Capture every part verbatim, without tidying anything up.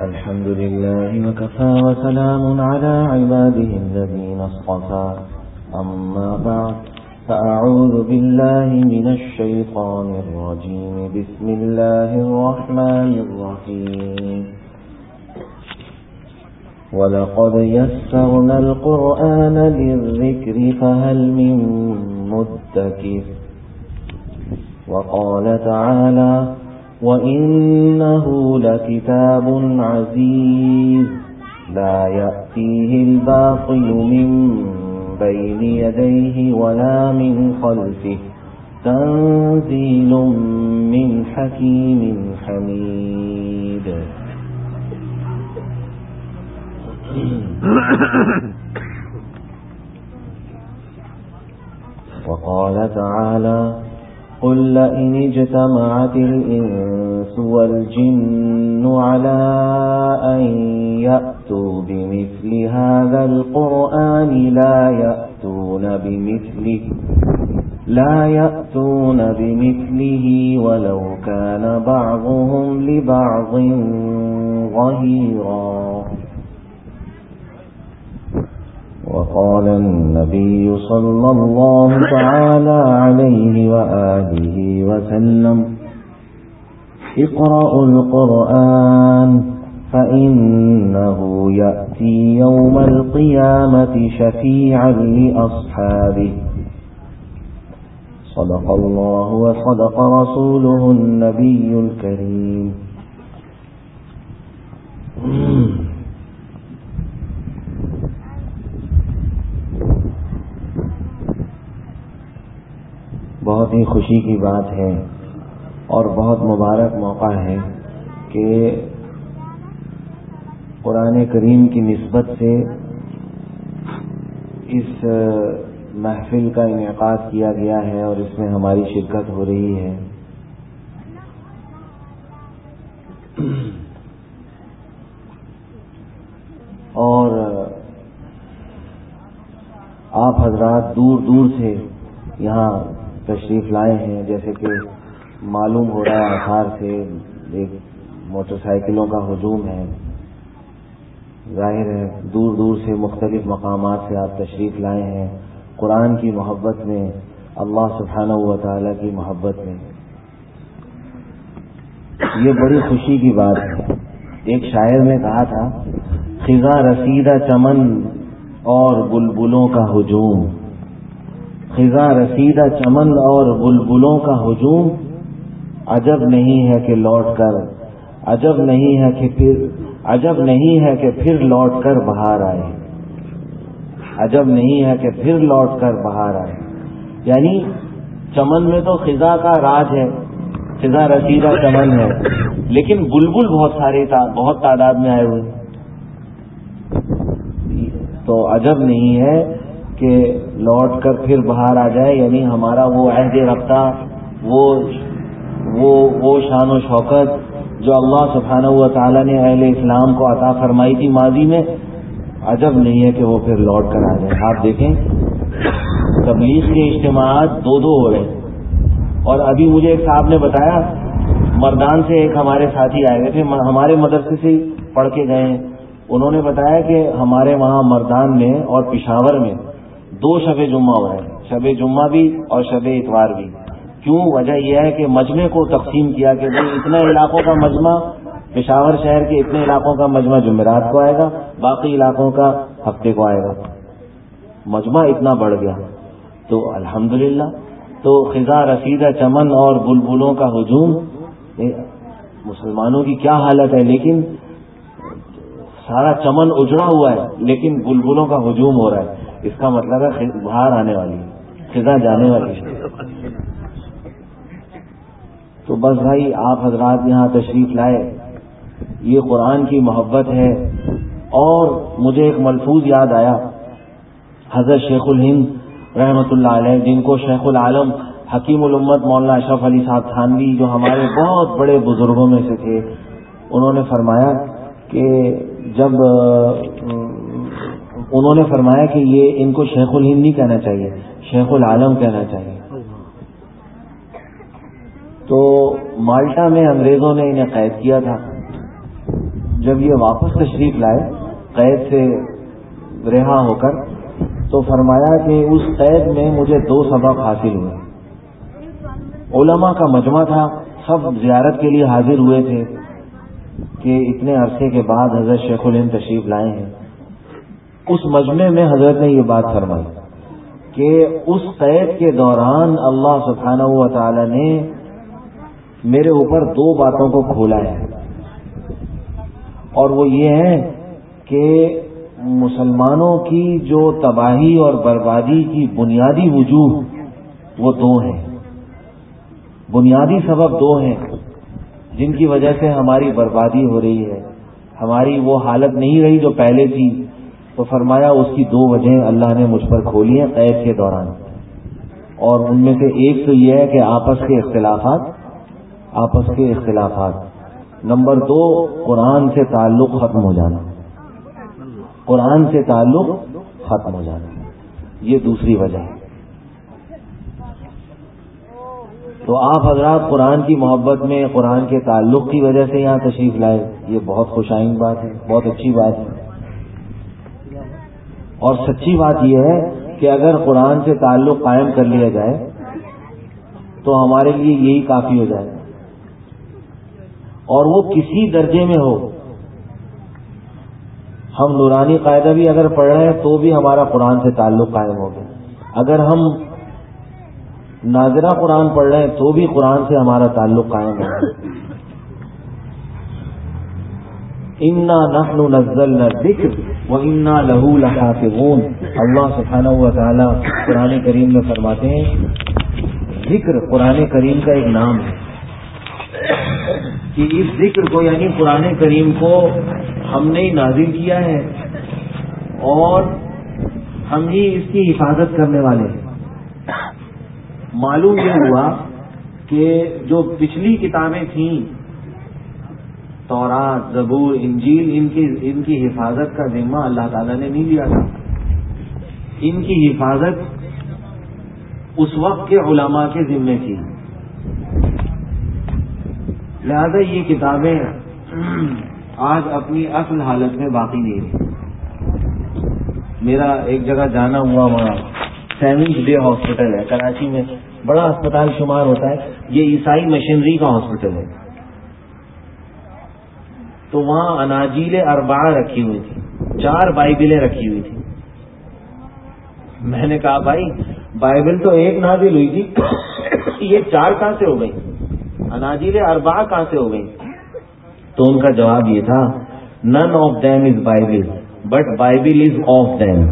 الحمد لله وكفى وسلام على عباده الذين اصطفى أما بعد فأعوذ بالله من الشيطان الرجيم بسم الله الرحمن الرحيم ولقد يسرنا القرآن للذكر فهل من مدكر وقال تعالى وإنه لكتاب عزيز لا يأتيه الباطل من بين يديه ولا من خلفه تنزيل من حكيم حميد. وقال تعالى قل لئن اجتمعت الإنس والجن على أن يأتوا بمثل هذا القرآن لا يأتون بمثله لا يأتون بمثله ولو كان بعضهم لبعض ظهيرا. وقال النبي صلى الله تعالى عليه وآله وسلم اقرأوا القرآن فإنه يأتي يوم القيامة شفيعا لأصحابه. صدق الله وصدق رسوله النبي الكريم. بہت ہی خوشی کی بات ہے اور بہت مبارک موقع ہے کہ قرآن کریم کی نسبت سے اس محفل کا انعقاد کیا گیا ہے اور اس میں ہماری شرکت ہو رہی ہے. اور آپ حضرات دور دور سے یہاں تشریف لائے ہیں، جیسے کہ معلوم ہو رہا ہے آثار سے ایک موٹر سائیکلوں کا ہجوم ہے. ظاہر ہے دور دور سے مختلف مقامات سے آپ تشریف لائے ہیں قرآن کی محبت میں، اللہ سبحانہ و تعالی کی محبت میں. یہ بڑی خوشی کی بات ہے. ایک شاعر نے کہا تھا خزاں رسیدہ چمن اور بلبلوں کا ہجوم، خزاں رسیدہ چمن اور بلبلوں کا ہجوم، عجب نہیں ہے کہ لوٹ کر عجب نہیں ہے کہ پھر عجب نہیں ہے کہ پھر لوٹ کر بہار آئے، عجب نہیں ہے کہ پھر لوٹ کر بہار آئے. یعنی چمن میں تو خزاں کا راج ہے، خزاں رسیدہ چمن ہے، لیکن بلبل بہت سارے بہت تعداد میں آئے ہوئے، تو عجب نہیں ہے کہ لوٹ کر پھر بہار آ جائے. یعنی ہمارا وہ عہد رفتہ، وہ وہ وہ شان و شوکت جو اللہ سبحانہ و تعالیٰ نے اہل اسلام کو عطا فرمائی تھی ماضی میں، عجب نہیں ہے کہ وہ پھر لوٹ کر آ جائے. آپ دیکھیں تبلیغ کے اجتماعات دو دو ہو رہے، اور ابھی مجھے ایک صاحب نے بتایا مردان سے ایک ہمارے ساتھی آئے ہوئے تھے، ہمارے مدرسے سے پڑھ کے گئے ہیں. انہوں نے بتایا کہ ہمارے وہاں مردان میں اور پشاور میں دو شب جمعہ ہو رہے ہیں، شب جمعہ بھی اور شب اتوار بھی. کیوں؟ وجہ یہ ہے کہ مجمع کو تقسیم کیا کہ بھائی اتنے علاقوں کا مجمع پشاور شہر کے اتنے علاقوں کا مجمع جمعرات کو آئے گا، باقی علاقوں کا ہفتے کو آئے گا. مجمع اتنا بڑھ گیا. تو الحمدللہ تو خزاں رسیدہ چمن اور بلبلوں کا ہجوم، مسلمانوں کی کیا حالت ہے. لیکن سارا چمن اجڑا ہوا ہے لیکن بلبلوں کا ہجوم ہو رہا ہے. اس کا مطلب ہے باہر آنے والی ہے، خزاں جانے والی ہے. تو بس بھائی آپ حضرات یہاں تشریف لائے، یہ قرآن کی محبت ہے. اور مجھے ایک ملفوظ یاد آیا، حضرت شیخ الہند رحمۃ اللہ علیہ، جن کو شیخ العالم حکیم الامت مولانا اشرف علی صاحب تھانوی جو ہمارے بہت بڑے بزرگوں میں سے تھے، انہوں نے فرمایا کہ جب انہوں نے فرمایا کہ یہ ان کو شیخ الہند نہیں کہنا چاہیے، شیخ العالم کہنا چاہیے. تو مالٹا میں انگریزوں نے انہیں قید کیا تھا، جب یہ واپس تشریف لائے قید سے رہا ہو کر، تو فرمایا کہ اس قید میں مجھے دو سبق حاصل ہوئے. علماء کا مجمع تھا، سب زیارت کے لیے حاضر ہوئے تھے کہ اتنے عرصے کے بعد حضرت شیخ الہند تشریف لائے ہیں. اس مجمع میں حضرت نے یہ بات فرمائی کہ اس قید کے دوران اللہ سبحانہ و تعالی نے میرے اوپر دو باتوں کو کھولا ہے، اور وہ یہ ہے کہ مسلمانوں کی جو تباہی اور بربادی کی بنیادی وجوہ وہ دو ہیں، بنیادی سبب دو ہیں جن کی وجہ سے ہماری بربادی ہو رہی ہے، ہماری وہ حالت نہیں رہی جو پہلے تھی. تو فرمایا اس کی دو وجہیں اللہ نے مجھ پر کھولی ہیں قید کے دوران، اور ان میں سے ایک تو یہ ہے کہ آپس کے اختلافات آپس کے اختلافات نمبر دو قرآن سے تعلق ختم ہو جانا، قرآن سے تعلق ختم ہو جانا، یہ دوسری وجہ ہے. تو آپ حضرات قرآن کی محبت میں قرآن کے تعلق کی وجہ سے یہاں تشریف لائے، یہ بہت خوشائن بات ہے، بہت اچھی بات ہے. اور سچی بات یہ ہے کہ اگر قرآن سے تعلق قائم کر لیا جائے تو ہمارے لیے یہی کافی ہو جائے، اور وہ کسی درجے میں ہو. ہم نورانی قاعدہ بھی اگر پڑھ رہے ہیں تو بھی ہمارا قرآن سے تعلق قائم ہو گیا، اگر ہم ناظرہ قرآن پڑھ رہے ہیں تو بھی قرآن سے ہمارا تعلق قائم ہو گیا. انا نحن نزلنا الذکر وَإِنَّا لَهُ لَحَافِظُونَ. اللہ سبحانہ و تعالی قرآن کریم میں فرماتے ہیں ذکر قرآن کریم کا ایک نام ہے کہ اس ذکر کو یعنی قرآن کریم کو ہم نے نازل کیا ہے اور ہم ہی اس کی حفاظت کرنے والے ہیں. معلوم یہ ہوا کہ جو پچھلی کتابیں تھیں تورات، زبور، انجیل، ان کی ان کی حفاظت کا ذمہ اللہ تعالیٰ نے نہیں لیا تھا. ان کی حفاظت اس وقت کے علماء کے ذمے تھی. لہذا یہ کتابیں آج اپنی اصل حالت میں باقی نہیں ہیں. میرا ایک جگہ جانا ہوا، وہاں سیونتھ ڈے ہاسپٹل ہے کراچی میں، بڑا اسپتال شمار ہوتا ہے، یہ عیسائی مشینری کا ہاسپٹل ہے. تو وہاں اناجیل اربعہ رکھی ہوئی تھی، چار بائبلیں رکھی ہوئی تھی. میں نے کہا بھائی بائبل تو ایک نازل ہوئی تھی، یہ چار کہاں سے ہو گئی، اناجیل اربعہ کہاں سے ہو گئی؟ تو ان کا جواب یہ تھا none of them is Bible but Bible is of them.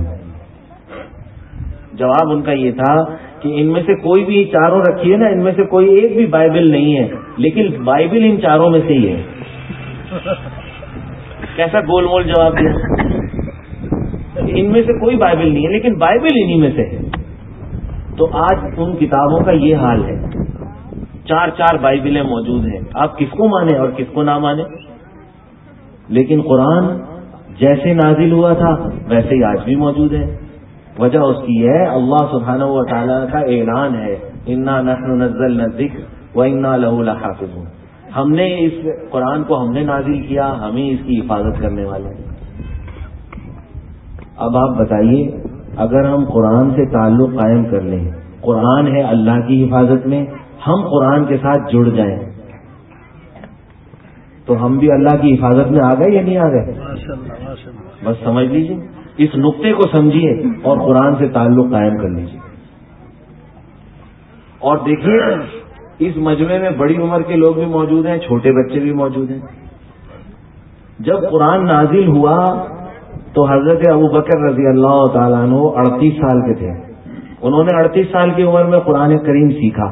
جواب ان کا یہ تھا کہ ان میں سے کوئی بھی چاروں رکھی ہے نا، ان میں سے کوئی ایک بھی بائبل نہیں ہے، لیکن بائبل ان چاروں میں سے ہی ہے. کیسا گول مول جواب دیا. ان میں سے کوئی بائبل نہیں ہے لیکن بائبل انہی میں سے ہے. تو آج ان کتابوں کا یہ حال ہے، چار چار بائبلیں موجود ہیں، آپ کس کو مانیں اور کس کو نہ مانیں. لیکن قرآن جیسے نازل ہوا تھا ویسے ہی آج بھی موجود ہے. وجہ اس کی ہے اللہ سبحانہ و تعالیٰ کا اعلان ہے انا نحن نزلنا الذکر وانا لہ لحافظون. ہم نے اس قرآن کو ہم نے نازل کیا، ہم ہی اس کی حفاظت کرنے والے ہیں. اب آپ بتائیے اگر ہم قرآن سے تعلق قائم کر لیں، قرآن ہے اللہ کی حفاظت میں، ہم قرآن کے ساتھ جڑ جائیں تو ہم بھی اللہ کی حفاظت میں آ گئے یا نہیں آ گئے؟ بس سمجھ لیجیے، اس نقطے کو سمجھیے اور قرآن سے تعلق قائم کر لیجیے. اور دیکھیے اس مجمع میں بڑی عمر کے لوگ بھی موجود ہیں، چھوٹے بچے بھی موجود ہیں. جب قرآن نازل ہوا تو حضرت ابو بکر رضی اللہ تعالیٰ عنہ اڑتیس سال کے تھے. انہوں نے اڑتیس سال کی عمر میں قرآن کریم سیکھا.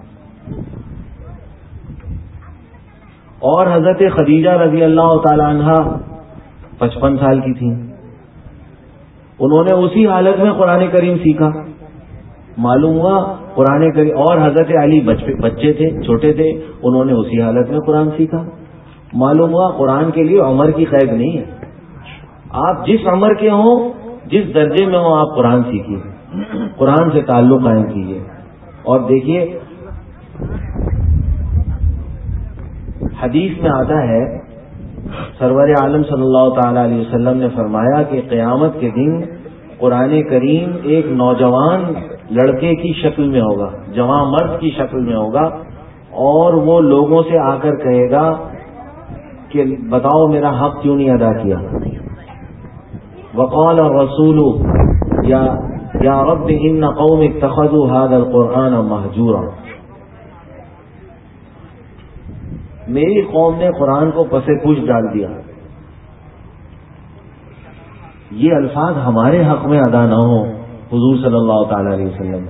اور حضرت خدیجہ رضی اللہ تعالیٰ عنہ پچپن سال کی تھیں، انہوں نے اسی حالت میں قرآن کریم سیکھا. معلوم ہوا قرآن کریم، اور حضرت علی بچے تھے، چھوٹے تھے، انہوں نے اسی حالت میں قرآن سیکھا. معلوم ہوا قرآن کے لیے عمر کی قید نہیں ہے. آپ جس عمر کے ہوں، جس درجے میں ہوں، آپ قرآن سیکھیے، قرآن سے تعلق قائم کیجیے. اور دیکھیے حدیث میں آتا ہے سرور عالم صلی اللہ تعالی علیہ وسلم نے فرمایا کہ قیامت کے دن قرآن کریم ایک نوجوان لڑکے کی شکل میں ہوگا، جوان مرد کی شکل میں ہوگا، اور وہ لوگوں سے آ کر کہے گا کہ بتاؤ میرا حق کیوں نہیں ادا کیا؟ وقال الرسول یا یا رب ان قوم اتخذوا هذا القرآن مہجورا، میری قوم نے قرآن کو پس پوچھ ڈال دیا۔ یہ الفاظ ہمارے حق میں ادا نہ ہو حضور صلی اللہ تعالی علیہ وسلم،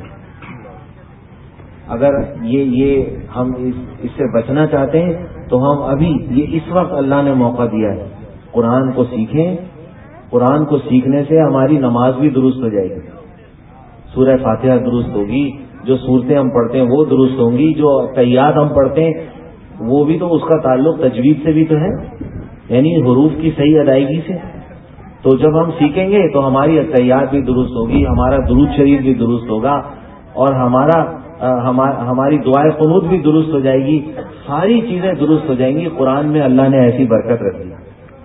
اگر یہ یہ ہم اس, اس سے بچنا چاہتے ہیں تو ہم ابھی یہ اس وقت اللہ نے موقع دیا ہے، قرآن کو سیکھیں۔ قرآن کو سیکھنے سے ہماری نماز بھی درست ہو جائے گی، سورہ فاتحہ درست ہوگی، جو صورتیں ہم پڑھتے ہیں وہ درست ہوں گی، جو تحیات ہم پڑھتے ہیں وہ بھی تو اس کا تعلق تجوید سے بھی تو ہے، یعنی حروف کی صحیح ادائیگی سے۔ تو جب ہم سیکھیں گے تو ہماری تحیات بھی درست ہوگی، ہمارا درود شریف بھی درست ہوگا، اور ہمارا ہماری دعائے قنوت بھی درست ہو جائے گی، ساری چیزیں درست ہو جائیں گی۔ قرآن میں اللہ نے ایسی برکت رکھ دی۔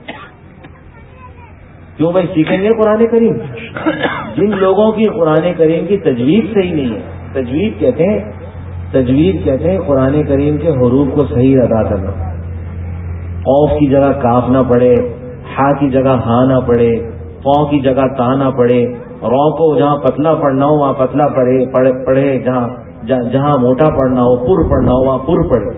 کیوں بھائی سیکھیں گے قرآن کریم؟ جن لوگوں کی قرآن کریم کی تجوید صحیح نہیں ہے، تجوید کہتے ہیں تجوید کہتے ہیں قرآن کریم کے حروف کو صحیح ادا کرنا، قوف کی جگہ کاف نہ پڑے، ہا کی جگہ ہاں نہ پڑے، فو کی جگہ تا نہ پڑے، رو کو جہاں پتلا پڑھنا ہو وہاں پتلا پڑھے پڑھے جہاں جہاں موٹا پڑھنا ہو پر پڑھنا ہو وہاں پر پڑھے۔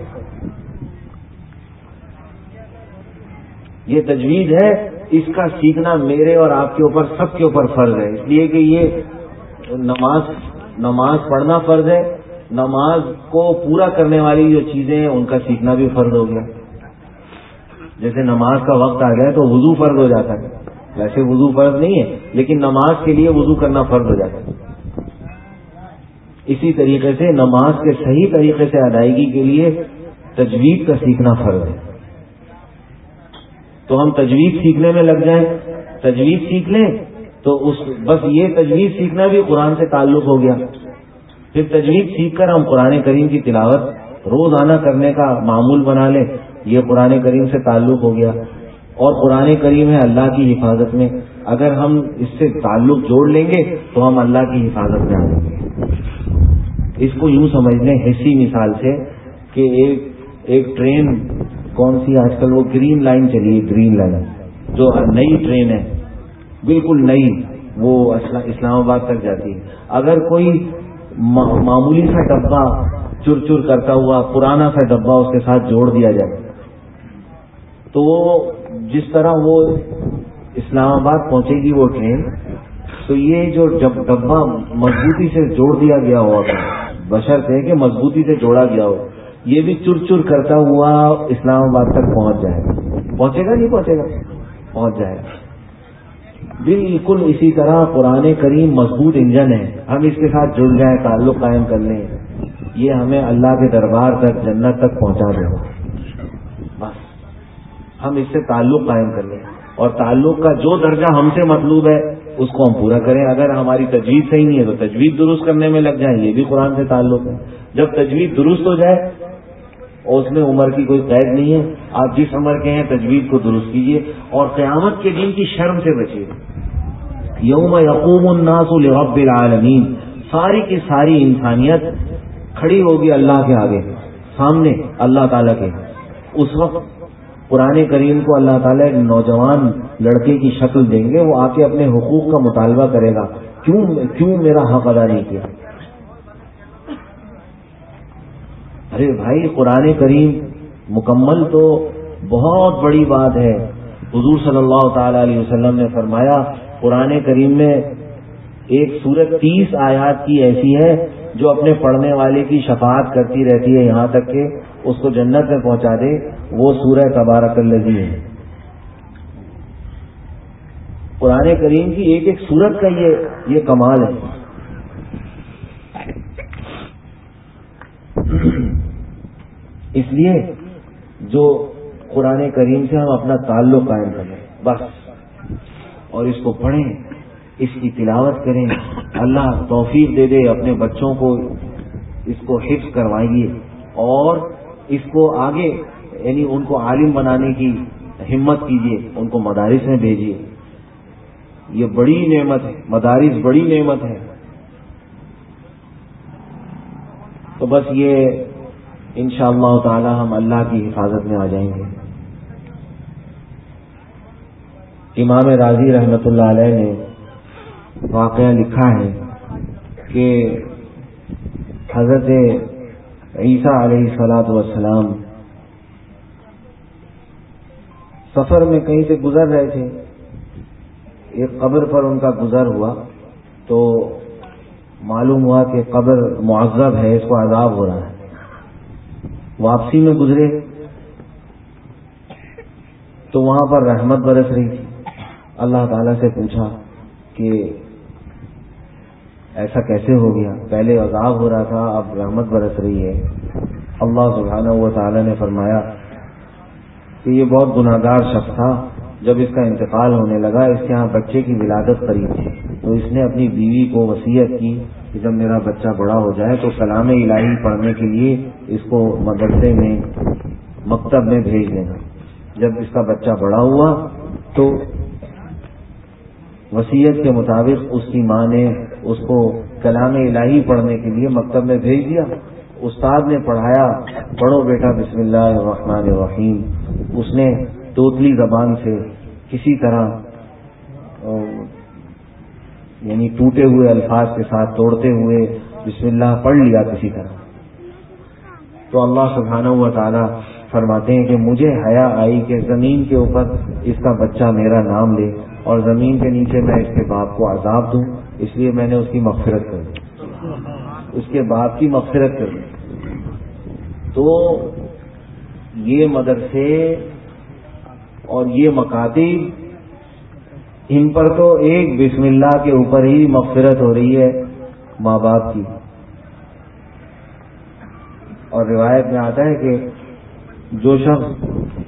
یہ تجوید ہے، اس کا سیکھنا میرے اور آپ کے اوپر سب کے اوپر فرض ہے، اس لیے کہ یہ نماز نماز پڑھنا فرض ہے، نماز کو پورا کرنے والی جو چیزیں ہیں ان کا سیکھنا بھی فرض ہو گیا۔ جیسے نماز کا وقت آ گیا تو وضو فرض ہو جاتا ہے، ویسے وضو فرض نہیں ہے لیکن نماز کے لیے وضو کرنا فرض ہو جاتا ہے۔ اسی طریقے سے نماز کے صحیح طریقے سے ادائیگی کے لیے تجوید کا سیکھنا فرض ہے۔ تو ہم تجوید سیکھنے میں لگ جائیں، تجوید سیکھ لیں تو اس بس یہ تجوید سیکھنا بھی قرآن سے تعلق ہو گیا۔ پھر تجوید سیکھ کر ہم قرآن کریم کی تلاوت روزانہ کرنے کا معمول بنا لیں، یہ قرآن کریم سے تعلق ہو گیا۔ اور قرآن کریم ہے اللہ کی حفاظت میں، اگر ہم اس سے تعلق جوڑ لیں گے تو ہم اللہ کی حفاظت میں آ جائیں گے۔ اس کو یوں سمجھ لیں حصی مثال سے کہ ایک ایک ٹرین، کون سی آج کل وہ گرین لائن چلی ہے، گرین لائن جو نئی ٹرین ہے بالکل نئی، وہ اسلام آباد تک جاتی ہے۔ اگر کوئی معمولی سا ڈبہ چور چور کرتا ہوا پرانا سا ڈبہ اس کے ساتھ جوڑ دیا جائے تو وہ جس طرح وہ اسلام آباد پہنچے گی وہ ٹرین، تو یہ جو ڈبہ مضبوطی سے جوڑ دیا گیا ہوگا، بشرطے کہ مضبوطی سے جوڑا گیا ہو، یہ بھی چور چور کرتا ہوا اسلام آباد تک پہنچ جائے گا۔ پہنچے گا نہیں پہنچے گا؟ پہنچ جائے گا۔ بالکل اسی طرح قرآن کریم مضبوط انجن ہے، ہم اس کے ساتھ جڑ جائیں، تعلق قائم کر لیں، یہ ہمیں اللہ کے دربار تک، جنت تک پہنچا دے گا۔ بس ہم اس سے تعلق قائم کر لیں، اور تعلق کا جو درجہ ہم سے مطلوب ہے اس کو ہم پورا کریں۔ اگر ہماری تجوید صحیح نہیں ہے تو تجوید درست کرنے میں لگ جائیں، یہ بھی قرآن سے تعلق ہے۔ جب تجوید درست ہو جائے اور اس میں عمر کی کوئی قید نہیں ہے، آپ جس عمر کے ہیں تجوید کو درست کیجیے، اور قیامت کے دن کی شرم سے بچیے۔ یوم یقوم الناس لرب العالمین، ساری کی ساری انسانیت کھڑی ہوگی اللہ کے آگے، سامنے اللہ تعالیٰ کے۔ اس وقت قرآن کریم کو اللہ تعالیٰ ایک نوجوان لڑکے کی شکل دیں گے، وہ آ کے اپنے حقوق کا مطالبہ کرے گا، کیوں کیوں میرا حق ادا نہیں کیا؟ ارے بھائی قرآن کریم مکمل تو بہت بڑی بات ہے۔ حضور صلی اللہ تعالی علیہ وسلم نے فرمایا قرآن کریم میں ایک سورت تیس آیات کی ایسی ہے جو اپنے پڑھنے والے کی شفاعت کرتی رہتی ہے یہاں تک کہ اس کو جنت میں پہنچا دے، وہ سورہ تبارک الذی ہے۔ قرآن کریم کی ایک ایک سورت کا یہ یہ کمال ہے۔ اس لیے جو قرآن کریم سے ہم اپنا تعلق قائم کریں بس، اور اس کو پڑھیں، اس کی تلاوت کریں، اللہ توفیق دے دے اپنے بچوں کو اس کو حفظ کروائیے اور اس کو آگے یعنی ان کو عالم بنانے کی ہمت کیجیے، ان کو مدارس میں بھیجیے. یہ بڑی نعمت ہے، مدارس بڑی نعمت ہے. تو بس یہ انشاءاللہ تعالی ہم اللہ کی حفاظت میں آ جائیں گے. امام راضی رحمۃ اللہ علیہ نے واقعہ لکھا ہے کہ حضرت عیسیٰ علیہ الصلاۃ والسلام سفر میں کہیں سے گزر رہے تھے. ایک قبر پر ان کا گزر ہوا تو معلوم ہوا کہ قبر معذب ہے، اس کو عذاب ہو رہا ہے. واپسی میں گزرے تو وہاں پر رحمت برس رہی تھی. اللہ تعالیٰ سے پوچھا کہ ایسا کیسے ہو گیا، پہلے عذاب ہو رہا تھا اب رحمت برس رہی ہے. اللہ سبحانہ و تعالیٰ نے فرمایا کہ یہ بہت گناہگار شخص تھا. جب اس کا انتقال ہونے لگا، اس کے ہاں بچے کی ولادت قریب تھی، تو اس نے اپنی بیوی کو وصیت کی کہ جب میرا بچہ بڑا ہو جائے تو کلام الہی پڑھنے کے لیے اس کو مدرسے میں مکتب میں بھیج دینا. جب اس کا بچہ بڑا ہوا تو وصیت کے مطابق اس کی ماں نے اس کو کلام الہی پڑھنے کے لیے مکتب میں بھیج دیا. استاد نے پڑھایا، پڑھو بیٹا بسم اللہ الرحمن الرحیم. اس نے توتلی زبان سے کسی طرح یعنی ٹوٹے ہوئے الفاظ کے ساتھ توڑتے ہوئے بسم اللہ پڑھ لیا کسی طرح. تو اللہ سبحانہ و تعالی فرماتے ہیں کہ مجھے حیا آئی کہ زمین کے اوپر اس کا بچہ میرا نام لے اور زمین کے نیچے میں اس کے باپ کو عذاب دوں، اس لیے میں نے اس کی مغفرت کر دی، اس کے باپ کی مغفرت کر دی. تو یہ مدرسے اور یہ مکاتب، ان پر تو ایک بسم اللہ کے اوپر ہی مغفرت ہو رہی ہے ماں باپ کی. اور روایت میں آتا ہے کہ جو شخص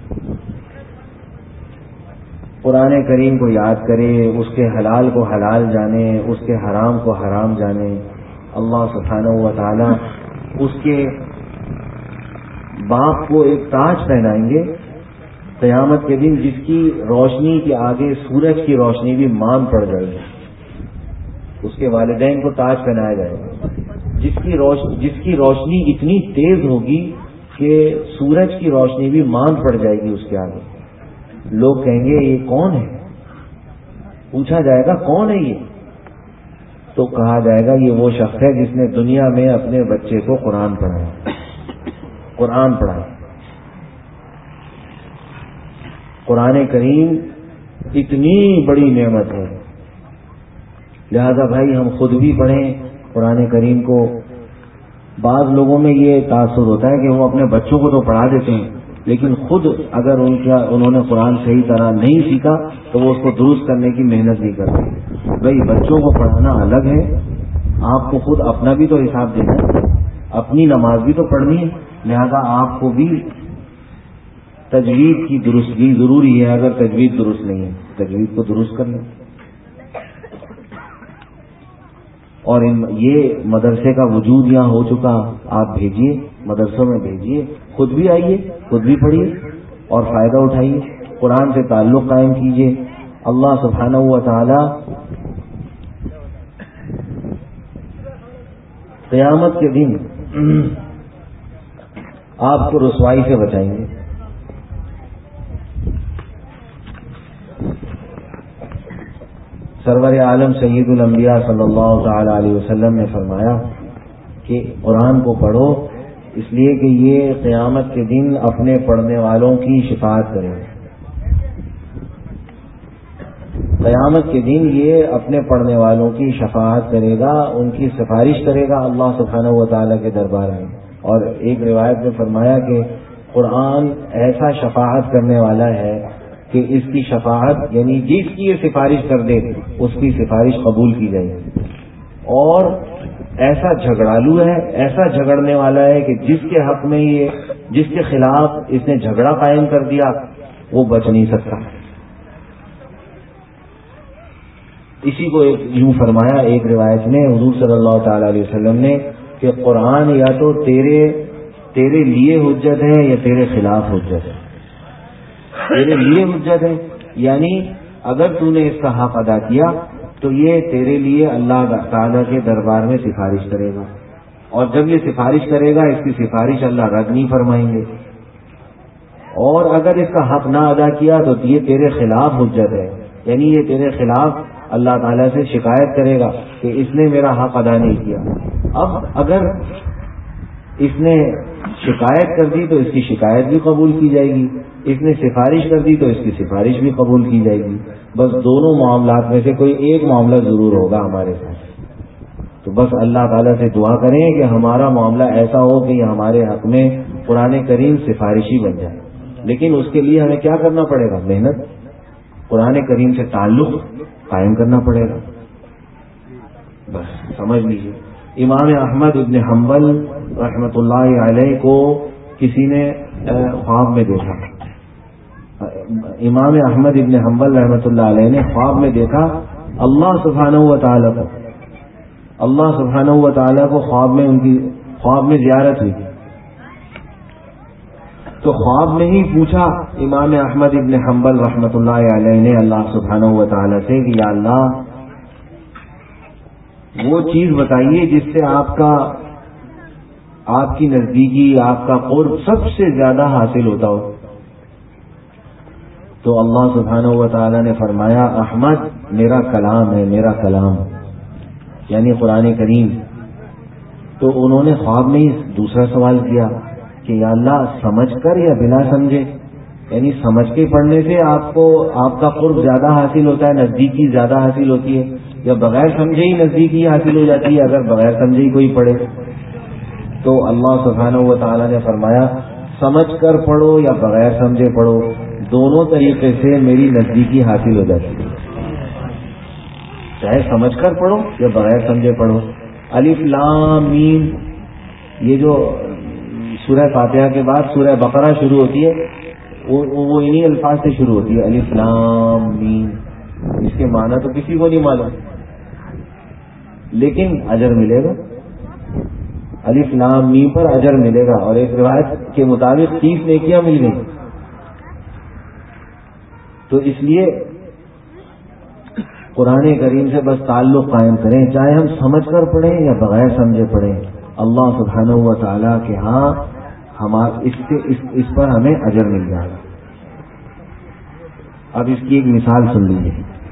قرآن کریم کو یاد کرے، اس کے حلال کو حلال جانے، اس کے حرام کو حرام جانے، اللہ سبحانہ و تعالی اس کے باپ کو ایک تاج پہنائیں گے قیامت کے دن، جس کی روشنی کے آگے سورج کی روشنی بھی مان پڑ جائے گی. اس کے والدین کو تاج پہنایا جائے گا جس کی روشنی جس کی روشنی اتنی تیز ہوگی کہ سورج کی روشنی بھی مان پڑ جائے گی اس کے آگے. لوگ کہیں گے یہ کون ہے؟ پوچھا جائے گا کون ہے یہ؟ تو کہا جائے گا یہ وہ شخص ہے جس نے دنیا میں اپنے بچے کو قرآن پڑھایا. قرآن پڑھایا. قرآن کریم اتنی بڑی نعمت ہے، لہذا بھائی ہم خود بھی پڑھیں قرآن کریم کو. بعض لوگوں میں یہ تاثر ہوتا ہے کہ وہ اپنے بچوں کو تو پڑھا دیتے ہیں، لیکن خود اگر ان کا انہوں نے قرآن صحیح طرح نہیں سیکھا تو وہ اس کو درست کرنے کی محنت نہیں کرتے. بھائی بچوں کو پڑھانا الگ ہے، آپ کو خود اپنا بھی تو حساب دینا ہے، اپنی نماز بھی تو پڑھنی ہے. لہذا آپ کو بھی تجوید کی درستگی ضروری ہے. اگر تجوید درست نہیں ہے تجوید کو درست کر لیں. اور ان یہ مدرسے کا وجود یہاں ہو چکا، آپ بھیجیے مدرسوں میں بھیجیے، خود بھی آئیے، خود بھی پڑھیے اور فائدہ اٹھائیے. قرآن سے تعلق قائم کیجیے. اللہ سبحانہ و تعالی قیامت کے دن آپ کو رسوائی سے بچائیں گے. سرور عالم سید الانبیاء صلی اللہ تعالی علیہ وسلم نے فرمایا کہ قرآن کو پڑھو اس لیے کہ یہ قیامت کے دن اپنے پڑھنے والوں کی شفاعت کرے. قیامت کے دن یہ اپنے پڑھنے والوں کی شفاعت کرے گا، ان کی سفارش کرے گا اللہ سبحانہ و تعالیٰ کے دربار میں. اور ایک روایت میں فرمایا کہ قرآن ایسا شفاعت کرنے والا ہے کہ اس کی شفاعت یعنی جس کی یہ سفارش کر دے اس کی سفارش قبول کی جائے گی. اور ایسا جھگڑالو ہے، ایسا جھگڑنے والا ہے کہ جس کے حق میں یہ جس کے خلاف اس نے جھگڑا قائم کر دیا وہ بچ نہیں سکتا. اسی کو ایک یوں فرمایا ایک روایت میں حضور صلی اللہ تعالی علیہ وسلم نے کہ قرآن یا تو تیرے تیرے لیے حجت ہے یا تیرے خلاف حجت ہے. تیرے لیے حجت ہے، یعنی اگر تو نے اس کا حق ادا کیا تو یہ تیرے لیے اللہ تعالیٰ کے دربار میں سفارش کرے گا، اور جب یہ سفارش کرے گا اس کی سفارش اللہ رد نہیں فرمائیں گے، اور اگر اس کا حق نہ ادا کیا تو یہ تیرے خلاف حجت ہے، یعنی یہ تیرے خلاف اللہ تعالیٰ سے شکایت کرے گا کہ اس نے میرا حق ادا نہیں کیا۔ اب اگر اس نے شکایت کر دی تو اس کی شکایت بھی قبول کی جائے گی، اس نے سفارش کر دی تو اس کی سفارش بھی قبول کی جائے گی، بس دونوں معاملات میں سے کوئی ایک معاملہ ضرور ہوگا ہمارے ساتھ۔ تو بس اللہ تعالیٰ سے دعا کریں کہ ہمارا معاملہ ایسا ہو کہ یہ ہمارے حق میں قرآن کریم سفارشی بن جائے، لیکن اس کے لیے ہمیں کیا کرنا پڑے گا؟ محنت، قرآن کریم سے تعلق قائم کرنا پڑے گا۔ بس سمجھ لیجیے، امام احمد ابن حنبل رحمۃ اللہ علیہ کو کسی نے خواب میں دیکھا، امام احمد ابن حنبل رحمۃ اللہ علیہ نے خواب میں دیکھا اللہ سبحانہ و تعالیٰ کو، اللہ سبحانہ و تعالیٰ کو خواب میں ان کی خواب میں زیارت ہوئی، تو خواب میں ہی پوچھا امام احمد ابن حنبل رحمۃ اللہ علیہ نے اللہ سبحانہ و تعالیٰ سے کہ یا اللہ وہ چیز بتائیے جس سے آپ کا آپ کی نزدیکی، آپ کا قرب سب سے زیادہ حاصل ہوتا ہو۔ تو اللہ سبحانہ و تعالیٰ نے فرمایا احمد میرا کلام ہے، میرا کلام یعنی قرآن کریم۔ تو انہوں نے خواب میں ہی دوسرا سوال کیا کہ یا اللہ سمجھ کر یا بنا سمجھے، یعنی سمجھ کے پڑھنے سے آپ کو آپ کا قرب زیادہ حاصل ہوتا ہے، نزدیکی زیادہ حاصل ہوتی ہے، یا بغیر سمجھے ہی نزدیکی حاصل ہو جاتی ہے اگر بغیر سمجھے ہی کوئی پڑھے؟ تو اللہ سبحانہ و تعالیٰ نے فرمایا سمجھ کر پڑھو یا بغیر سمجھے پڑھو، دونوں طریقے سے میری نزدیکی حاصل ہو جاتی ہے، چاہے سمجھ کر پڑھو یا بغیر سمجھے پڑھو۔ الف لام میم، یہ جو سورہ فاتحہ کے بعد سورہ بقرہ شروع ہوتی ہے وہ انہی الفاظ سے شروع ہوتی ہے، الف لام میم، اس کے معنی تو کسی کو نہیں معلوم لیکن اجر ملے گا، الف لام میم پر اجر ملے گا، اور ایک روایت کے مطابق تیس نیکیاں مل گئی۔ تو اس لیے قرآن کریم سے بس تعلق قائم کریں، چاہے ہم سمجھ کر پڑھیں یا بغیر سمجھے پڑھیں، اللہ سبحانہ و تعالیٰ کے ہاں ہمارے اس سے اس, اس پر ہمیں اجر مل جائے گا۔ اب اس کی ایک مثال سن لیجیے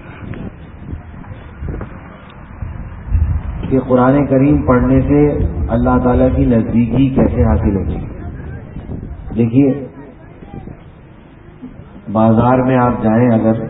کہ قرآن کریم پڑھنے سے اللہ تعالیٰ کی نزدیکی کیسے حاصل ہوتی ہے۔ دیکھیے بازار میں آپ جائیں، اگر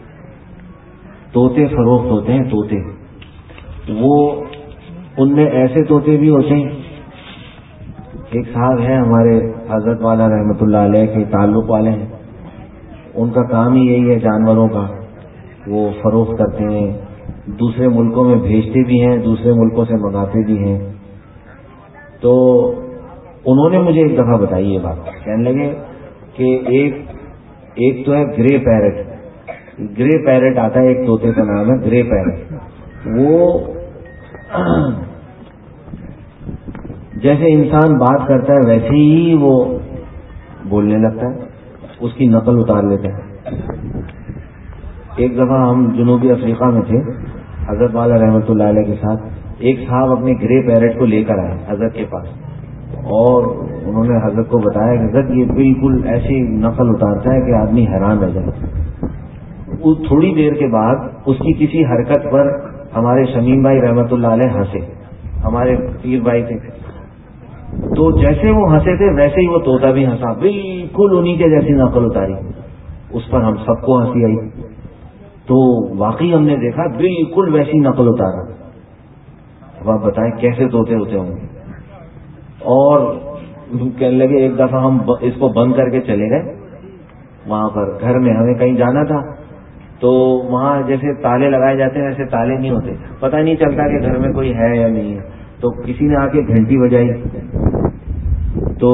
طوطے فروخت ہوتے ہیں، طوطے وہ ان میں ایسے طوطے بھی ہوتے ہیں، ایک صاحب ہیں ہمارے حضرت والا رحمۃ اللہ علیہ کے تعلق والے ہیں، ان کا کام ہی یہی ہے جانوروں کا، وہ فروخت کرتے ہیں، دوسرے ملکوں میں بھیجتے بھی ہیں، دوسرے ملکوں سے منگاتے بھی ہیں۔ تو انہوں نے مجھے ایک دفعہ بتائی یہ بات، کہنے لگے کہ ایک ایک تو ہے گرے پیرٹ، گرے پیرٹ آتا ہے، ایک طوطے کا نام ہے گرے پیرٹ، وہ جیسے انسان بات کرتا ہے ویسے ہی وہ بولنے لگتا ہے، اس کی نقل اتار لیتا ہے۔ ایک دفعہ ہم جنوبی افریقہ میں تھے حضرت والا رحمۃ اللہ علیہ کے ساتھ، ایک صاحب اپنے گرے پیرٹ کو لے کر آئے حضرت کے پاس، اور انہوں نے حضرت کو بتایا کہ حضرت یہ بالکل ایسی نقل اتارتا ہے کہ آدمی حیران رہ جائے۔ تھوڑی دیر کے بعد اس کی کسی حرکت پر ہمارے شمیم بھائی رحمۃ اللہ علیہ ہنسے، ہمارے پیر بھائی تھے، تو جیسے وہ ہنسے تھے ویسے ہی وہ طوطا بھی ہنسا، بالکل انہی کے جیسی نقل اتاری۔ اس پر ہم سب کو ہنسی آئی، تو واقعی ہم نے دیکھا بالکل ویسی نقل اتارا۔ اب آپ بتائیں کیسے طوطے ہوتے ہوں گے۔ اور کہنے لگے ایک دفعہ ہم اس کو بند کر کے چلے گئے، وہاں پر گھر میں ہمیں کہیں جانا تھا، تو وہاں جیسے تالے لگائے جاتے ہیں ایسے تالے نہیں ہوتے، پتہ نہیں چلتا کہ گھر میں کوئی ہے یا نہیں ہے، تو کسی نے آ کے گھنٹی بجائی، تو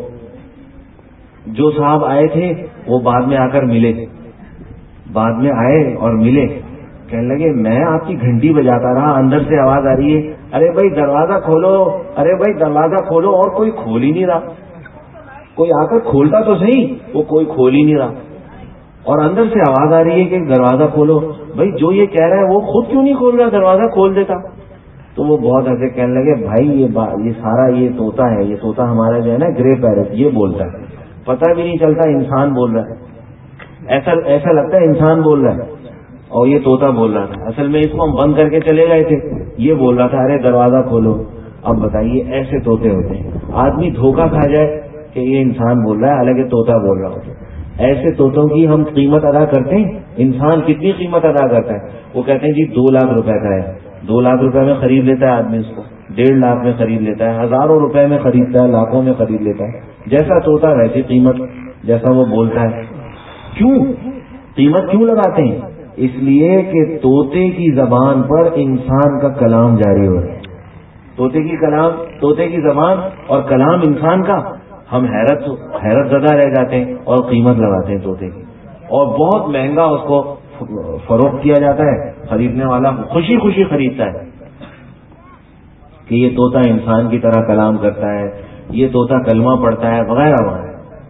جو صاحب آئے تھے وہ بعد میں آ کر ملے، بعد میں آئے اور ملے، کہنے لگے میں آپ کی گھنٹی بجاتا رہا، اندر سے آواز آ رہی ہے ارے بھائی دروازہ کھولو، ارے بھائی دروازہ کھولو، اور کوئی کھول ہی نہیں رہا، کوئی آ کر کھولتا تو صحیح، وہ کوئی کھول ہی نہیں رہا۔ اور اندر سے آواز آ رہی ہے کہ دروازہ کھولو. بھائی جو یہ کہہ رہا ہے وہ خود کیوں نہیں کھول رہا, دروازہ کھول دیتا. تو وہ بہت ایسے کہنے لگے, بھائی یہ یہ سارا یہ طوطا ہے, یہ طوطا ہمارا جو ہے نا گرے پیرٹ, یہ بولتا ہے, پتہ بھی نہیں چلتا انسان بول رہا ہے, ایسا ایسا لگتا ہے انسان بول رہا ہے اور یہ طوطا بول رہا تھا. اصل میں اس کو ہم بند کر کے چلے گئے تھے, یہ بول رہا تھا ارے دروازہ کھولو. اب بتائیے ایسے طوطے ہوتے ہیں, آدمی دھوکہ کھا جائے کہ یہ انسان بول رہا ہے حالانکہ طوطا بول رہا ہوتا ہے. ایسے طوطوں کی ہم قیمت ادا کرتے ہیں. انسان کتنی قیمت ادا کرتا ہے؟ وہ کہتے ہیں جی دو لاکھ روپے کا ہے, دو لاکھ روپے میں خرید لیتا ہے آدمی اس کو, ڈیڑھ لاکھ میں خرید لیتا ہے, ہزاروں روپے میں خریدتا ہے, لاکھوں میں خرید لیتا ہے. جیسا طوطا ویسی قیمت, جیسا وہ بولتا ہے. کیوں قیمت کیوں لگاتے ہیں؟ اس لیے کہ طوطے کی زبان پر انسان کا کلام جاری ہو رہا ہے. طوطے کی کلام, طوطے کی زبان اور کلام انسان کا, ہم حیرت حیرت زدہ رہ جاتے ہیں اور قیمت لگاتے ہیں طوطے کی, اور بہت مہنگا اس کو فروخت کیا جاتا ہے. خریدنے والا خوشی خوشی خریدتا ہے کہ یہ طوطا انسان کی طرح کلام کرتا ہے, یہ طوطا کلمہ پڑھتا ہے وغیرہ وغیرہ.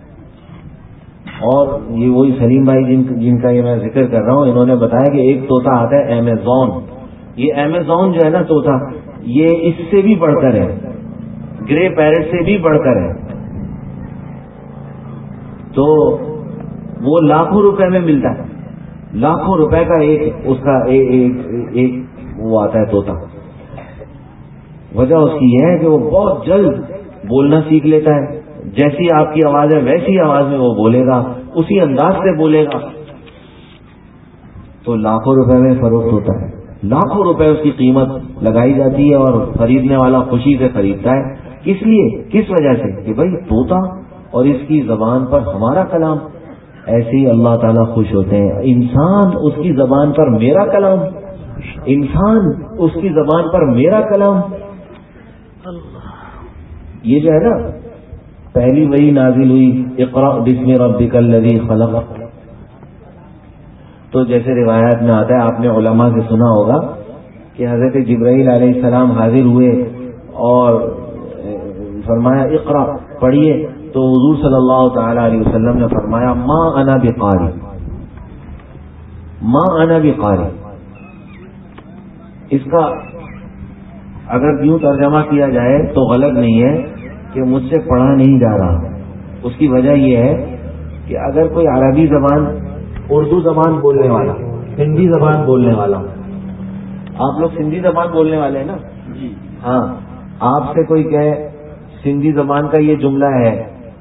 اور یہ وہی سلیم بھائی جن جن کا یہ میں ذکر کر رہا ہوں, انہوں نے بتایا کہ ایک طوطا آتا ہے ایمیزون. یہ ایمیزون جو ہے نا طوطا, یہ اس سے بھی بڑھ کر ہے, گرے پیرٹ سے بھی بڑھ کر ہے. تو وہ لاکھوں روپے میں ملتا ہے, لاکھوں روپے کا ایک اس کا ایک, ایک, ایک وہ آتا ہے طوطا. وجہ اس کی یہ ہے کہ وہ بہت جلد بولنا سیکھ لیتا ہے. جیسی آپ کی آواز ہے ویسی آواز میں وہ بولے گا, اسی انداز سے بولے گا. تو لاکھوں روپے میں فروخت ہوتا ہے, لاکھوں روپے اس کی قیمت لگائی جاتی ہے اور خریدنے والا خوشی سے خریدتا ہے. کس لیے, کس وجہ سے کہ بھائی طوطا اور اس کی زبان پر ہمارا کلام. ایسے ہی اللہ تعالیٰ خوش ہوتے ہیں, انسان اس کی زبان پر میرا کلام, انسان اس کی زبان پر میرا کلام. یہ جو ہے نا پہلی وہی نازل ہوئی اقرأ بسم ربک الذی خلق. تو جیسے روایات میں آتا ہے, آپ نے علماء سے سنا ہوگا کہ حضرت جبرائیل علیہ السلام حاضر ہوئے اور فرمایا اقرأ, پڑھیے. تو حضور صلی اللہ تعالی علیہ وسلم نے فرمایا ما انا بقاری, ما انا بقاری. اس کا اگر یوں ترجمہ کیا جائے تو غلط نہیں ہے کہ مجھ سے پڑھا نہیں جا رہا. اس کی وجہ یہ ہے کہ اگر کوئی عربی زبان, اردو زبان بولنے والا, ہندی زبان بولنے والا, آپ لوگ سندھی زبان بولنے والے ہیں نا, ہاں, آپ سے کوئی کہے سندھی زبان کا یہ جملہ ہے,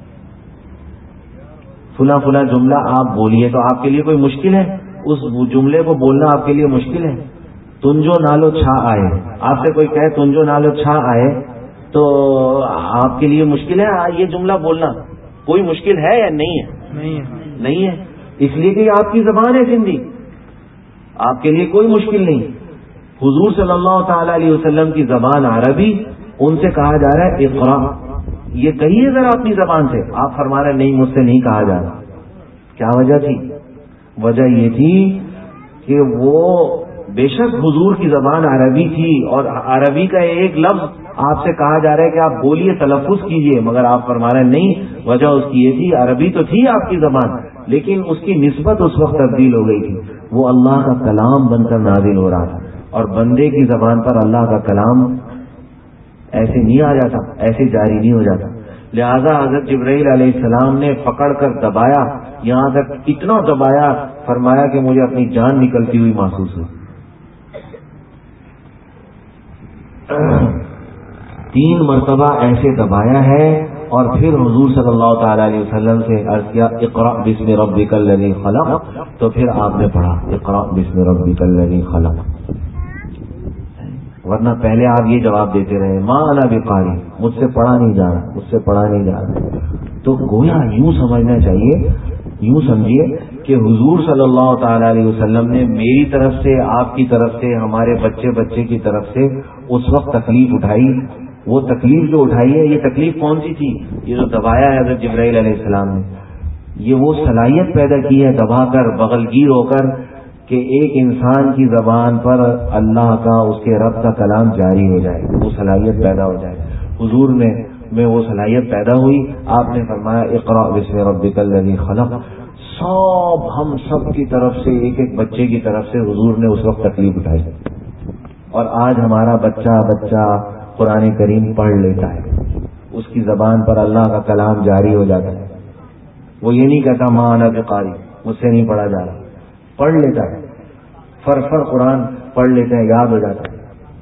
فلاں فلاں جملہ آپ بولیے, تو آپ کے لیے کوئی مشکل ہے اس جملے کو بولنا؟ آپ کے لیے مشکل ہے. تنجو نالو چھا آئے, آپ سے کوئی کہے تنجو نالو چھا آئے تو آپ کے لیے مشکل ہے یہ جملہ بولنا؟ کوئی مشکل ہے یا نہیں ہے؟ نہیں ہے. اس لیے کہ آپ کی زبان ہے سندھی, آپ کے لیے کوئی مشکل نہیں. حضور صلی اللہ تعالی علیہ وسلم کی زبان عربی, ان سے کہا جا رہا ہے اقرا, یہ کہیے ذرا اپنی زبان سے. آپ فرما رہے نہیں مجھ سے نہیں کہا جا رہا. کیا وجہ تھی؟ وجہ یہ تھی کہ وہ بے شک حضور کی زبان عربی تھی اور عربی کا ایک لفظ آپ سے کہا جا رہا ہے کہ آپ بولیے, تلفظ کیجئے, مگر آپ فرما رہے نہیں. وجہ اس کی یہ تھی, عربی تو تھی آپ کی زبان لیکن اس کی نسبت اس وقت تبدیل ہو گئی تھی. وہ اللہ کا کلام بن کر نازل ہو رہا تھا, اور بندے کی زبان پر اللہ کا کلام ایسے نہیں آ جاتا, ایسے جاری نہیں ہو جاتا. لہذا حضرت جبرائیل علیہ السلام نے پکڑ کر دبایا, یہاں تک اتنا دبایا, فرمایا کہ مجھے اپنی جان نکلتی ہوئی محسوس ہوئی. تین مرتبہ ایسے دبایا ہے اور پھر حضور صلی اللہ تعالی علیہ وسلم سے عرض کیا اقرأ بسم ربک الذی خلق, تو پھر آپ نے پڑھا اقرأ بسم ربک الذی خلق. ورنہ پہلے آپ یہ جواب دیتے رہے ما انا بقاری, مجھ سے پڑھا نہیں جا رہا, مجھ سے پڑھا نہیں جا رہا. تو گویا یوں سمجھنا چاہیے, یوں سمجھیے کہ حضور صلی اللہ تعالی علیہ وسلم نے میری طرف سے, آپ کی طرف سے, ہمارے بچے بچے کی طرف سے اس وقت تکلیف اٹھائی. وہ تکلیف جو اٹھائی ہے, یہ تکلیف کون سی تھی؟ یہ جو دبایا ہے حضرت جبرائیل علیہ السلام نے, یہ وہ صلاحیت پیدا کی ہے دبا کر, بغلگیر ہو کر, کہ ایک انسان کی زبان پر اللہ کا, اس کے رب کا کلام جاری ہو جائے, وہ صلاحیت پیدا ہو جائے. حضور میں میں وہ صلاحیت پیدا ہوئی. آپ نے فرمایا اقرأ بسم ربک الذی خلق, سب ہم سب کی طرف سے ایک ایک بچے کی طرف سے حضور نے اس وقت تکلیف اٹھائی، اور آج ہمارا بچہ بچہ قرآن کریم پڑھ لیتا ہے، اس کی زبان پر اللہ کا کلام جاری ہو جاتا ہے، وہ یہ نہیں کہتا ماں انا بقاری، مجھ سے نہیں پڑھا جا رہا، پڑھ لیتا ہے، فر فر قرآن پڑھ لیتے ہیں، یاد ہو جاتا ہے۔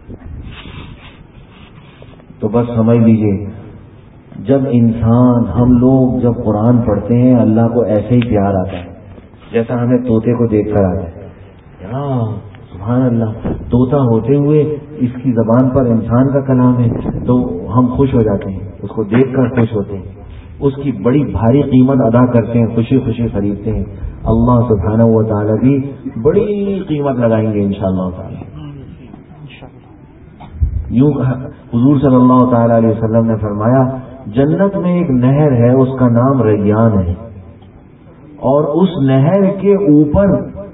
تو بس سمجھ لیجئے، جب انسان ہم لوگ جب قرآن پڑھتے ہیں اللہ کو ایسے ہی پیار آتا ہے جیسا ہمیں طوطے کو دیکھ کر آتا ہے۔ یا سبحان اللہ، طوطا ہوتے ہوئے اس کی زبان پر انسان کا کلام ہے تو ہم خوش ہو جاتے ہیں، اس کو دیکھ کر خوش ہوتے ہیں، اس کی بڑی بھاری قیمت ادا کرتے ہیں، خوشی خوشی خریدتے ہیں۔ اللہ سبحانہ و تعالیٰ بھی بڑی قیمت لگائیں گے انشاءاللہ تعالی۔ یوں حضور صلی اللہ تعالی علیہ وسلم نے فرمایا، جنت میں ایک نہر ہے، اس کا نام ریان ہے، اور اس نہر کے اوپر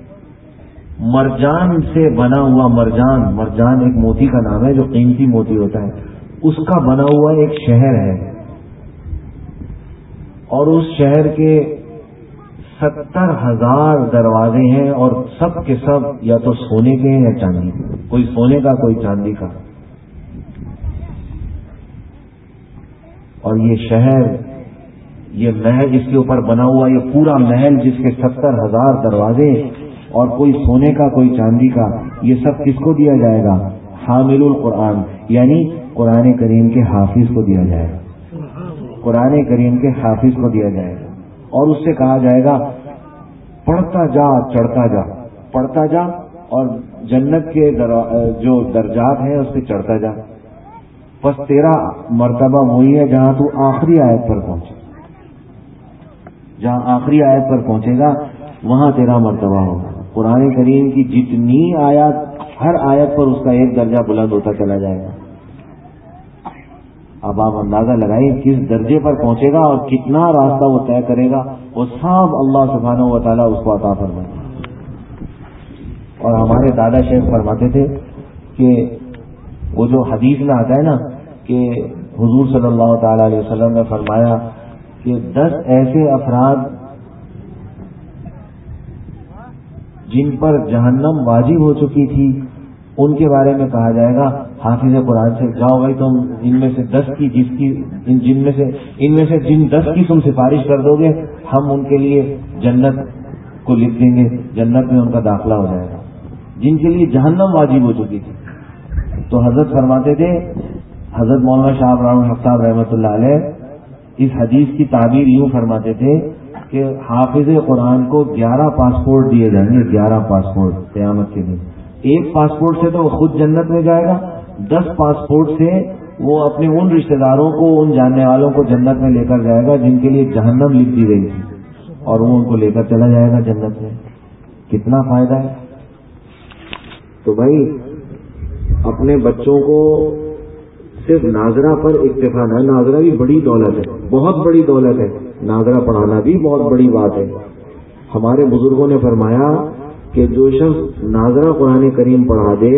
مرجان سے بنا ہوا، مرجان مرجان ایک موتی کا نام ہے جو قیمتی موتی ہوتا ہے، اس کا بنا ہوا ایک شہر ہے، اور اس شہر کے ستر ہزار دروازے ہیں، اور سب کے سب یا تو سونے کے ہیں یا چاندی، کوئی سونے کا کوئی چاندی کا۔ اور یہ شہر، یہ محل اس کے اوپر بنا ہوا، یہ پورا محل جس کے ستر ہزار دروازے اور کوئی سونے کا کوئی چاندی کا، یہ سب کس کو دیا جائے گا؟ حامل القرآن، یعنی قرآن کریم کے حافظ کو دیا جائے گا، قرآن کریم کے حافظ کو دیا جائے گا، اور اس سے کہا جائے گا پڑھتا جا چڑھتا جا، پڑھتا جا اور جنت کے جو درجات ہیں اس پہ چڑھتا جا، بس تیرا مرتبہ وہی ہے جہاں تو آخری آیت پر پہنچے، جہاں آخری آیت پر پہنچے گا وہاں تیرا مرتبہ ہوگا۔ قرآن کریم کی جتنی آیات، ہر آیت پر اس کا ایک درجہ بلند ہوتا چلا جائے گا۔ اب آپ اندازہ لگائیں کس درجے پر پہنچے گا اور کتنا راستہ وہ طے کرے گا، وہ سب اللہ سبحانہ و تعالیٰ اس کو عطا فرمائے گا۔ اور ہمارے دادا شیخ فرماتے تھے کہ وہ جو حدیث میں آتا ہے نا کہ حضور صلی اللہ تعالی علیہ وسلم نے فرمایا کہ دس ایسے افراد جن پر جہنم واجب ہو چکی تھی، ان کے بارے میں کہا جائے گا حافظ قرآن سے، جاؤ بھائی تم ان میں سے دس کی جس کی جن میں سے ان میں سے جن دس کی تم سفارش کر دو گے ہم ان کے لیے جنت کو لکھ دیں گے، جنت میں ان کا داخلہ ہو جائے گا، جن کے لیے جہنم واجب ہو چکی تھی۔ تو حضرت فرماتے تھے، حضرت مولانا شاہ ابراہیم الحق صاحب رحمۃ اللہ علیہ اس حدیث کی تعبیر یوں فرماتے تھے کہ حافظ قرآن کو گیارہ پاسپورٹ دیے جائیں گے، گیارہ پاسپورٹ قیامت کے دن۔ ایک پاسپورٹ سے تو وہ خود جنت میں جائے گا، دس پاسپورٹ سے وہ اپنے ان رشتہ داروں کو، ان جاننے والوں کو جنت میں لے کر جائے گا جن کے لیے جہنم لکھ دی گئی تھی، اور وہ ان کو لے کر چلا جائے گا جنت میں۔ کتنا فائدہ ہے۔ تو بھائی اپنے بچوں کو صرف ناظرہ پر اکتفا نہ، ناظرہ بھی بڑی دولت ہے، بہت بڑی دولت ہے، ناظرہ پڑھانا بھی بہت بڑی بات ہے۔ ہمارے بزرگوں نے فرمایا کہ جو شخص ناظرہ قرآن کریم پڑھا دے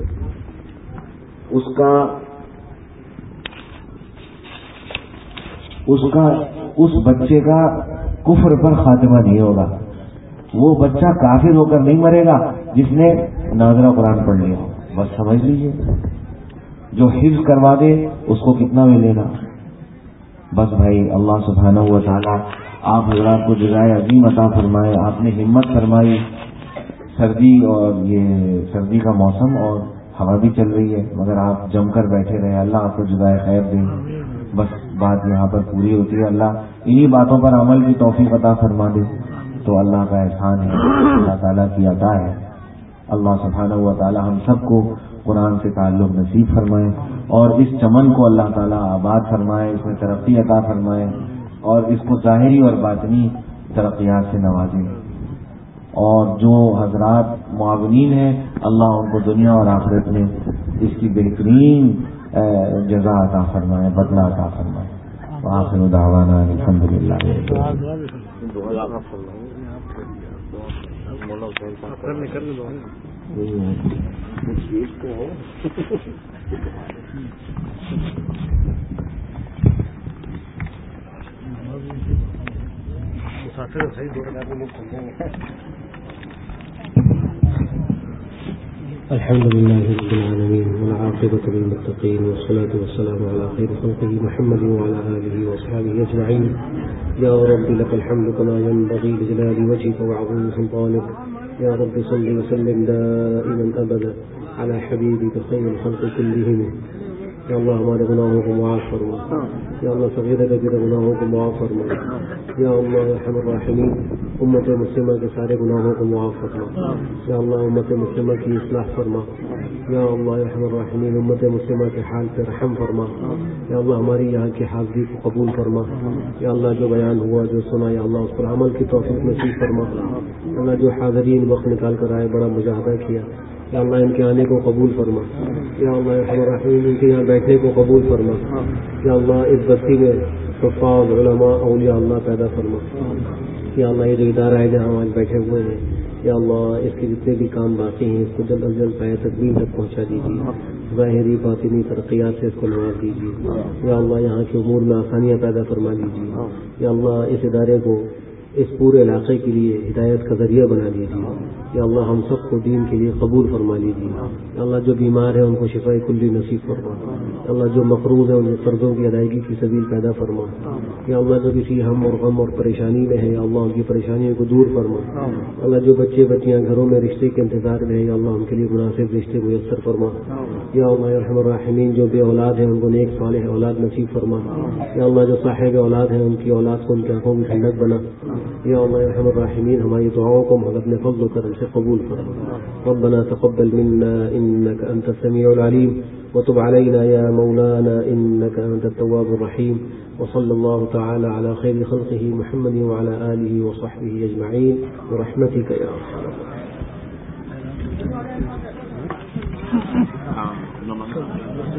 اس کا اس کا اس بچے کا کفر پر خاتمہ نہیں ہوگا، وہ بچہ کافر ہو کر نہیں مرے گا جس نے ناظرہ قرآن پڑھ لیا۔ بس سمجھ لیجیے، جو حفظ کروا دے اس کو کتنا ملے گا۔ بس بھائی اللہ سبحانہ و تعالیٰ آپ حضرات کو جزائے عظیم عطا فرمائے۔ آپ نے ہمت فرمائی، سردی اور یہ سردی کا موسم اور ہوا بھی چل رہی ہے، مگر آپ جم کر بیٹھے رہے، اللہ آپ کو جزائے خیر دے۔ بس بات یہاں پر پوری ہوتی ہے، اللہ انہی باتوں پر عمل کی توفیق عطا فرما دے تو اللہ کا احسان ہے، اللہ تعالیٰ کی عطا ہے۔ اللہ سبحانہ و تعالیٰ ہم سب کو قرآن سے تعلق نصیب فرمائے، اور اس چمن کو اللہ تعالیٰ آباد فرمائے، اس میں ترقی عطا فرمائے، اور اس کو ظاہری اور باطنی ترقیات سے نوازے۔ اور جو حضرات معاونین ہیں اللہ ان کو دنیا اور آخرت میں اس کی بہترین جزا عطا فرمائے، بدلہ عطا فرمائے۔ وآخر دعوانا الحمدللہ۔ مسافر صحیح دو ہزار لوگ سمجھیں گے. الحمد لله رب العالمين والعاقبة للمتقين والصلاة والسلام على خير خلقه محمد وعلى آله وأصحابه أجمعين. يا رب لك الحمد كما ينبغي لجلال وجهك وعظيم سلطانك. يا رب صل وسلم دائما أبدا على حبيبك خير الخلق كلهم. یا اللہ ہمارے گناہوں کو معاف فرما. یا اللہ صغیرہ کبیرہ گناہوں کو معاف فرما. یا اللہ ارحم الراحمین امت مسلمہ کے سارے گناہوں کو معاف فرما. یا اللہ امت مسلمہ کی اصلاح فرما. یا اللہ ارحم الراحمین امت مسلمہ کے حال پہ رحم فرما. یا اللہ ہماری یہاں کی حاضری کو قبول فرما. یا اللہ جو بیان ہوا جو سنا یا اللہ اس پر عمل کی توفیق نصیب فرما. یا اللہ جو حاضرین وقت نکال کر آئے بڑا مجاہدہ کیا یا اللہ ان کے آنے کو قبول فرما. یا اللہ ارحم الراحمین ان کے یہاں بیٹھنے کو قبول فرما. یا اللہ اس بستی میں حفاظ علماء اولیاء اللہ پیدا فرما. یا اللہ یہ جو ادارہ ہے جہاں آج بیٹھے ہوئے ہیں یا اللہ اس کے جتنے بھی کام باقی ہیں اس کو جلد از جلد پائے تکمیل تک پہنچا دیجیے. ظاہری باطنی ترقیات سے اس کو نواز دیجیے. یا اللہ یہاں کے امور میں آسانیاں پیدا فرما دیجیے. یا اللہ اس ادارے کو اس پورے علاقے کے لیے ہدایت کا ذریعہ بنا لیجیے. یا اللہ ہم سب کو دین کے لیے قبول فرما لیجیے. یا اللہ جو بیمار ہیں ان کو شفاء کلی نصیب فرما. یا اللہ جو مقروض ہیں ان کے قرضوں کی ادائیگی کی سبیل پیدا فرما. یا اللہ جو کسی ہم اور غم اور پریشانی میں ہے یا اللہ ان کی پریشانیوں کو دور فرما. یا اللہ جو بچے بچیاں گھروں میں رشتے کے انتظار میں ہیں یا اللہ ان کے لیے مناسب رشتے میسر فرما. یا اللہ ارحم الراحمین جو بے اولاد ہیں ان کو نیک صالح اولاد نصیب فرما. یا اللہ جو صاحب اولاد ہیں ان کی اولاد کو ان کی آنکھوں کی ٹھنڈک بنا. یا اللہ ارحم الراحمین ہماری دعاؤں کو اپنے فضل و کرم سے قبول فرما. ربنا تقبل منا انك انت السميع العليم وتب علينا يا مولانا انك انت التواب الرحيم. وصلى الله تعالى على خير خلقه محمد وعلى آله وصحبه اجمعين برحمتك يا ارحم الراحمين.